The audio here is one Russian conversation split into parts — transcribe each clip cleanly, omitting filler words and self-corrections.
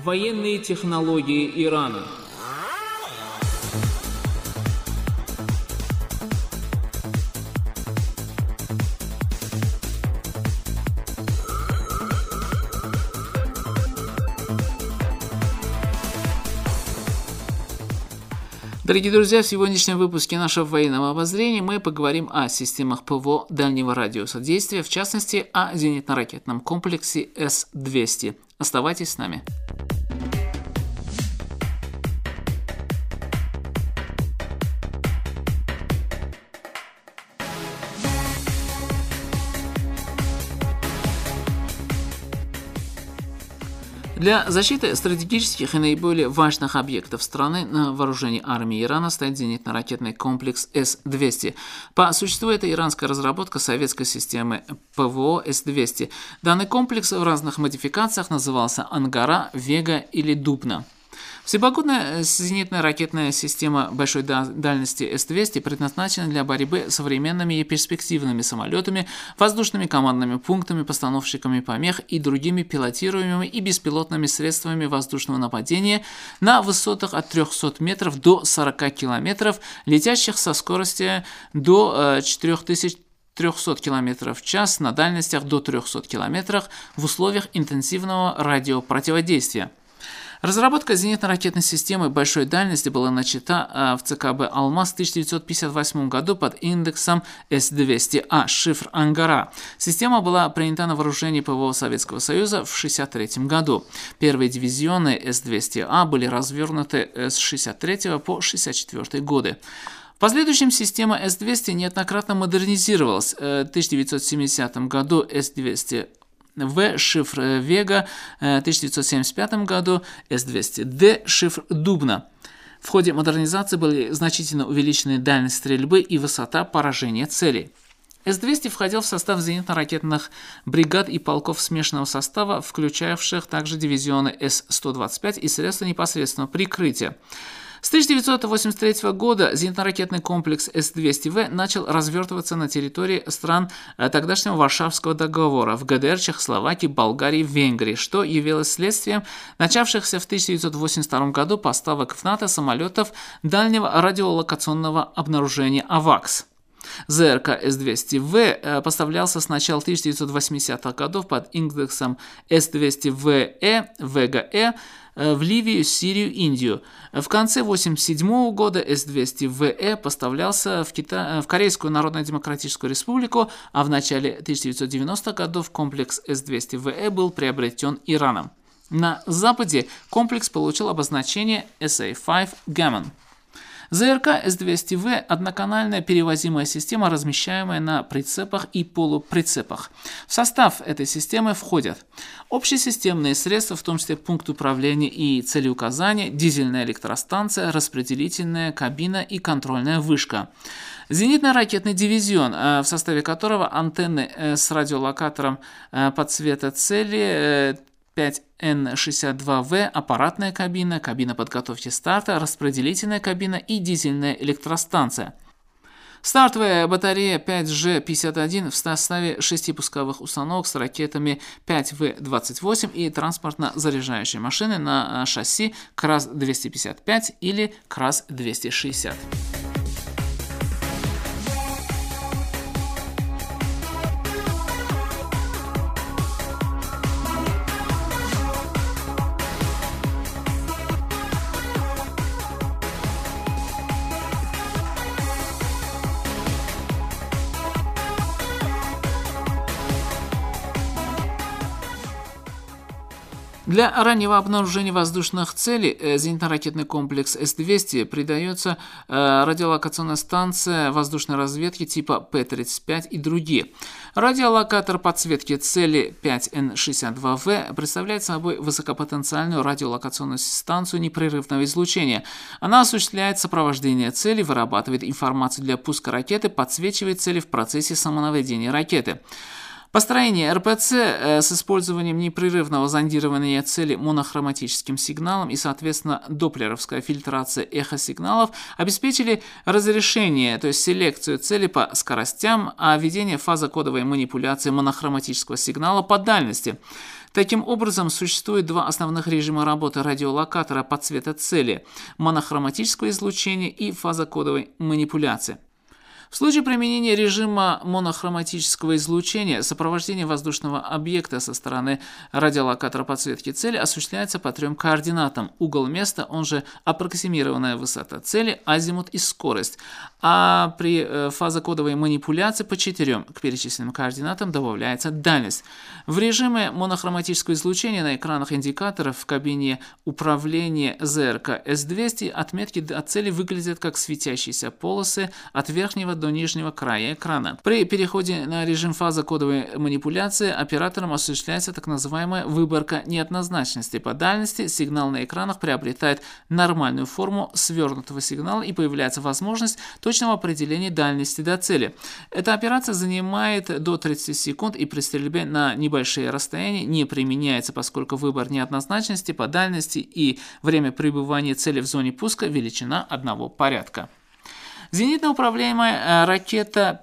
Военные технологии Ирана. Дорогие друзья, в сегодняшнем выпуске нашего военного обозрения мы поговорим о системах ПВО дальнего радиуса действия, в частности, о зенитно-ракетном комплексе С-200. Оставайтесь с нами. Для защиты стратегических и наиболее важных объектов страны на вооружении армии Ирана стоит зенитно-ракетный комплекс С-200. По существу это иранская разработка советской системы ПВО С-200. Данный комплекс в разных модификациях назывался «Ангара», «Вега» или «Дубна». Всепогодная зенитная ракетная система большой дальности С-200 предназначена для борьбы с современными и перспективными самолетами, воздушными командными пунктами, постановщиками помех и другими пилотируемыми и беспилотными средствами воздушного нападения на высотах от 300 метров до 40 километров, летящих со скоростью до 4300 км в час на дальностях до 300 км в условиях интенсивного радиопротиводействия. Разработка зенитно-ракетной системы большой дальности была начата в ЦКБ «Алмаз» в 1958 году под индексом С-200А, шифр «Ангара». Система была принята на вооружение ПВО Советского Союза в 1963 году. Первые дивизионы С-200А были развернуты с 1963 по 1964 годы. В последующем система С-200 неоднократно модернизировалась. В 1970 году С-200В, шифр «Вега», в 1975 году С-200Д, шифр «Дубна». В ходе модернизации были значительно увеличены дальность стрельбы и высота поражения целей. С-200 входил в состав зенитно-ракетных бригад и полков смешанного состава, включавших также дивизионы С-125 и средства непосредственного прикрытия. С 1983 года зенитно-ракетный комплекс С-200В начал развертываться на территории стран тогдашнего Варшавского договора в ГДР, Чехословакии, Болгарии, Венгрии, что явилось следствием начавшихся в 1982 году поставок в НАТО самолетов дальнего радиолокационного обнаружения «АВАКС». ЗРК С-200В поставлялся с начала 1980-х годов под индексом С-200ВЭ, ВГЭ в Ливию, Сирию, Индию. В конце 1987 года С-200ВЭ поставлялся в Корейскую Народно-Демократическую Республику, а в начале 1990-х годов комплекс С-200ВЭ был приобретен Ираном. На Западе комплекс получил обозначение SA-5 Gammon. ЗРК С-200В – одноканальная перевозимая система, размещаемая на прицепах и полуприцепах. В состав этой системы входят общесистемные средства, в том числе пункт управления и целеуказания, дизельная электростанция, распределительная кабина и контрольная вышка. Зенитно-ракетный дивизион, в составе которого антенны с радиолокатором подсвета цели 5Н62В, аппаратная кабина, кабина подготовки старта, распределительная кабина и дизельная электростанция. Стартовая батарея 5G51 в составе 6 пусковых установок с ракетами 5В-28 и транспортно-заряжающей машины на шасси КРАС-255 или КРАС-260. Для раннего обнаружения воздушных целей зенитно-ракетный комплекс С-200 придается радиолокационная станция воздушной разведки типа П-35 и другие. Радиолокатор подсветки цели 5Н62В представляет собой высокопотенциальную радиолокационную станцию непрерывного излучения. Она осуществляет сопровождение цели, вырабатывает информацию для пуска ракеты, подсвечивает цели в процессе самонаведения ракеты. Построение РПЦ с использованием непрерывного зондирования цели монохроматическим сигналом и, соответственно, доплеровская фильтрация эхосигналов обеспечили разрешение, то есть селекцию цели по скоростям, а введение фазокодовой манипуляции монохроматического сигнала по дальности. Таким образом, существует два основных режима работы радиолокатора по цвету цели – монохроматического излучения и фазокодовой манипуляции. В случае применения режима монохроматического излучения сопровождение воздушного объекта со стороны радиолокатора подсветки цели осуществляется по трем координатам: угол места, он же аппроксимированная высота цели, азимут и скорость, а при фазокодовой манипуляции по четырем к перечисленным координатам добавляется дальность. В режиме монохроматического излучения на экранах индикаторов в кабине управления ЗРК С-200 отметки от цели выглядят как светящиеся полосы от верхнего до нижнего края экрана. При переходе на режим фазокодовой манипуляции оператором осуществляется так называемая выборка неоднозначности по дальности. Сигнал на экранах приобретает нормальную форму свернутого сигнала и появляется возможность точного определения дальности до цели. Эта операция занимает до 30 секунд и при стрельбе на небольшие расстояния не применяется, поскольку выбор неоднозначности по дальности и время пребывания цели в зоне пуска величина одного порядка. Зенитно-управляемая ракета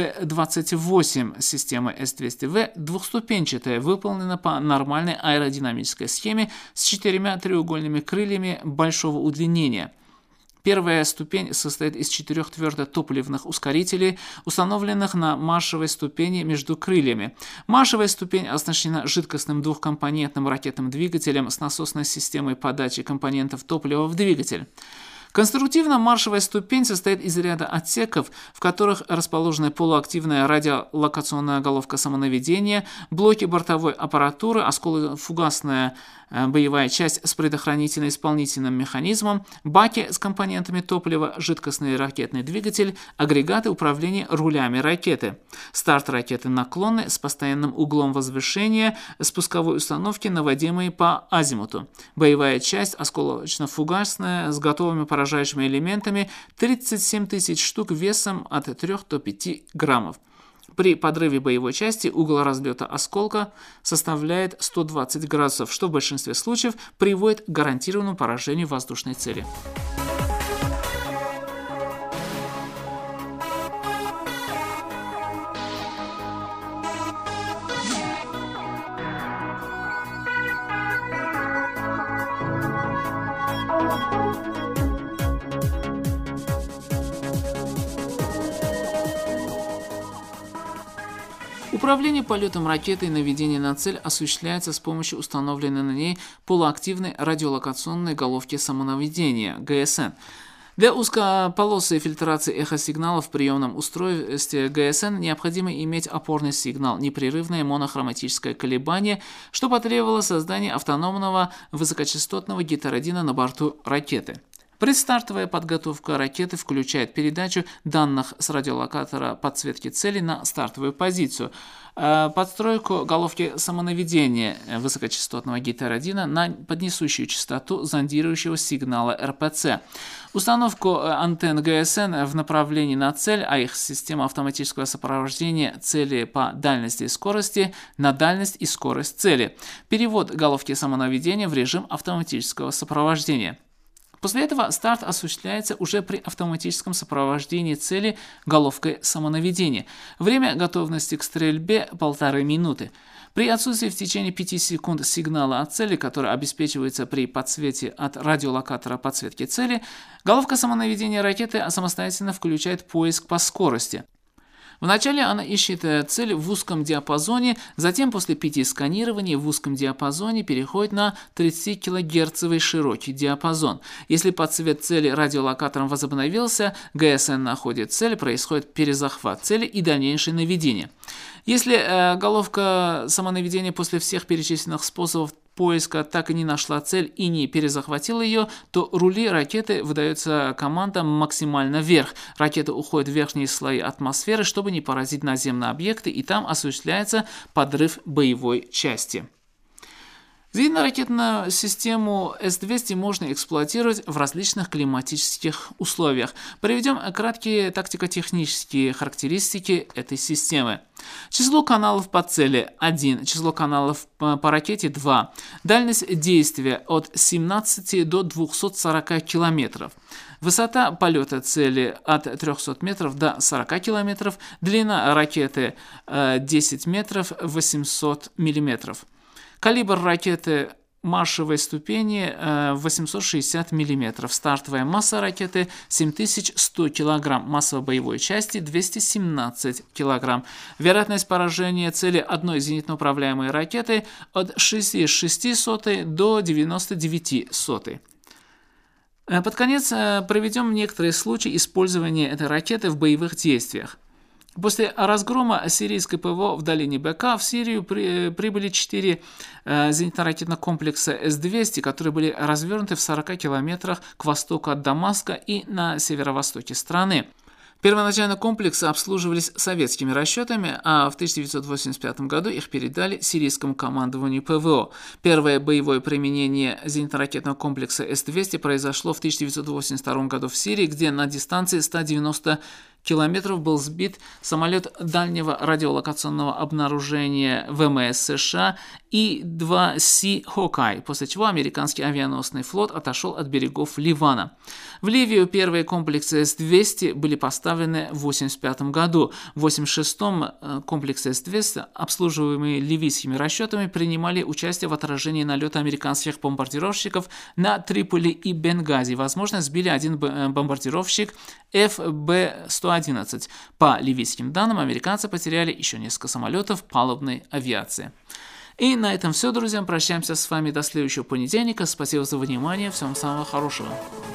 5В-28 системы С-200В двухступенчатая, выполнена по нормальной аэродинамической схеме с 4 треугольными крыльями большого удлинения. Первая ступень состоит из 4 твердотопливных ускорителей, установленных на маршевой ступени между крыльями. Маршевая ступень оснащена жидкостным двухкомпонентным ракетным двигателем с насосной системой подачи компонентов топлива в двигатель. Конструктивно маршевая ступень состоит из ряда отсеков, в которых расположены полуактивная радиолокационная головка самонаведения, блоки бортовой аппаратуры, осколофугасная боевая часть с предохранительно-исполнительным механизмом, баки с компонентами топлива, жидкостный ракетный двигатель, агрегаты управления рулями ракеты. Старт ракеты наклонный с постоянным углом возвышения, спусковой установки, наводимые по азимуту. Боевая часть осколочно-фугасная с готовыми поражающими элементами, 37 тысяч штук весом от 3 до 5 граммов. При подрыве боевой части угол разлета осколка составляет 120 градусов, что в большинстве случаев приводит к гарантированному поражению воздушной цели. Управление полетом ракеты и наведение на цель осуществляется с помощью установленной на ней полуактивной радиолокационной головки самонаведения ГСН. Для узкополосой фильтрации эхосигналов в приемном устройстве ГСН необходимо иметь опорный сигнал, непрерывное монохроматическое колебание, что потребовало создания автономного высокочастотного гетеродина на борту ракеты. Предстартовая подготовка ракеты включает передачу данных с радиолокатора подсветки цели на стартовую позицию, подстройку головки самонаведения высокочастотного гетеродина на поднесущую частоту зондирующего сигнала РПЦ, установку антенн ГСН в направлении на цель, а их система автоматического сопровождения цели по дальности и скорости на дальность и скорость цели, перевод головки самонаведения в режим автоматического сопровождения. После этого старт осуществляется уже при автоматическом сопровождении цели головкой самонаведения. Время готовности к стрельбе 1,5 минуты. При отсутствии в течение 5 секунд сигнала от цели, который обеспечивается при подсвете от радиолокатора подсветки цели, головка самонаведения ракеты самостоятельно включает поиск по скорости. Вначале она ищет цель в узком диапазоне, затем после 5 сканирований в узком диапазоне переходит на 30 кГц широкий диапазон. Если подсвет цели радиолокатором возобновился, ГСН находит цель, происходит перезахват цели и дальнейшее наведение. Если головка самонаведения после всех перечисленных способов поиска так и не нашла цель и не перезахватила ее, то рули ракеты выдается команда максимально вверх. Ракета уходит в верхние слои атмосферы, чтобы не поразить наземные объекты, и там осуществляется подрыв боевой части. Зенитно-ракетную систему С-200 можно эксплуатировать в различных климатических условиях. Приведем краткие тактико-технические характеристики этой системы. Число каналов по цели – 1, число каналов по ракете – 2, дальность действия от 17 до 240 километров, высота полета цели от 300 метров до 40 километров, длина ракеты 10 метров 800 миллиметров. Калибр ракеты маршевой ступени 860 мм. Стартовая масса ракеты 7100 кг. Масса боевой части 217 кг. Вероятность поражения цели одной зенитно-управляемой ракеты от 6,6 до 99. Под конец проведем некоторые случаи использования этой ракеты в боевых действиях. После разгрома сирийской ПВО в долине Бека в Сирию прибыли 4 зенитно-ракетных комплекса С-200, которые были развернуты в 40 километрах к востоку от Дамаска и на северо-востоке страны. Первоначально комплексы обслуживались советскими расчетами, а в 1985 году их передали сирийскому командованию ПВО. Первое боевое применение зенитно-ракетного комплекса С-200 произошло в 1982 году в Сирии, где на дистанции 190 километров был сбит самолет дальнего радиолокационного обнаружения ВМС США И-2С «Хокай», после чего американский авианосный флот отошел от берегов Ливана. В Ливию первые комплексы С-200 были поставлены в 1985 году. В 1986 комплексы С-200, обслуживаемые ливийскими расчетами, принимали участие в отражении налета американских бомбардировщиков на Триполи и Бенгази. Возможно, сбили один бомбардировщик ФБ-111. По ливийским данным, американцы потеряли еще несколько самолетов палубной авиации. И на этом все, друзья. Прощаемся с вами до следующего понедельника. Спасибо за внимание. Всем самого хорошего.